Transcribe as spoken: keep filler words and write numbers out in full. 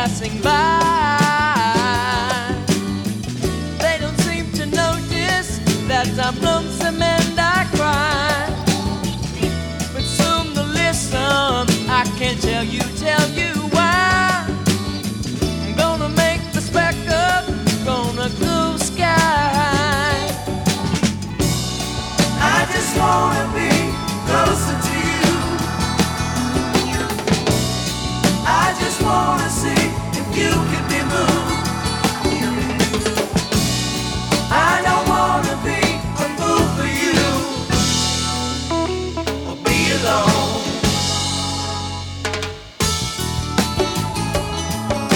passing by. They don't seem to notice that I'm lonesome and I cry. But soon they'll listen, I can tell you